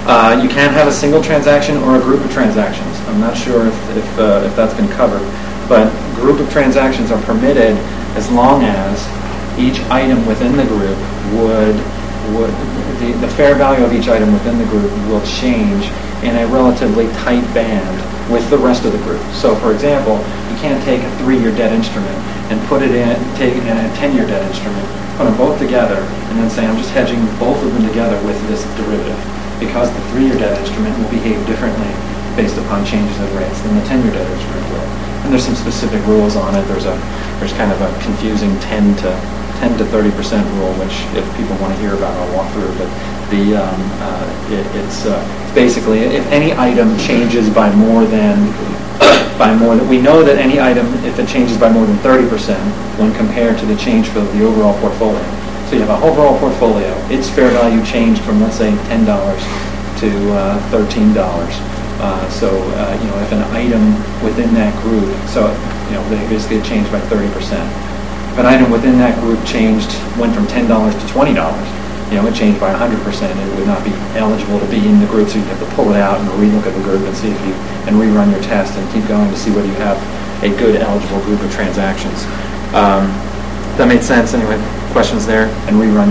You can have a single transaction or a group of transactions. I'm not sure if that's been covered, but group of transactions are permitted as long as each item within the group the fair value of each item within the group will change in a relatively tight band with the rest of the group. So, for example, you can't take a 3-year debt instrument and take it in a 10-year debt instrument, put them both together, and then say, I'm just hedging both of them together with this derivative, because the 3-year debt instrument will behave differently based upon changes in rates than the 10-year debt instrument will. And there's some specific rules on it. There's kind of a confusing 10 to 30% rule, which if people want to hear about, I'll walk through. But it's basically if any item changes by more than we know that any item, if it changes by more than 30% when compared to the change for the overall portfolio. So you have a overall portfolio, its fair value changed from, let's say, $10 to $13. If an item within that group, they basically changed by 30%. If an item within that group went from $10 to $20, it changed by 100%. It would not be eligible to be in the group, so you'd have to pull it out and relook at the group and see and rerun your test and keep going to see whether you have a good eligible group of transactions. That made sense? Anyway, questions there? And rerun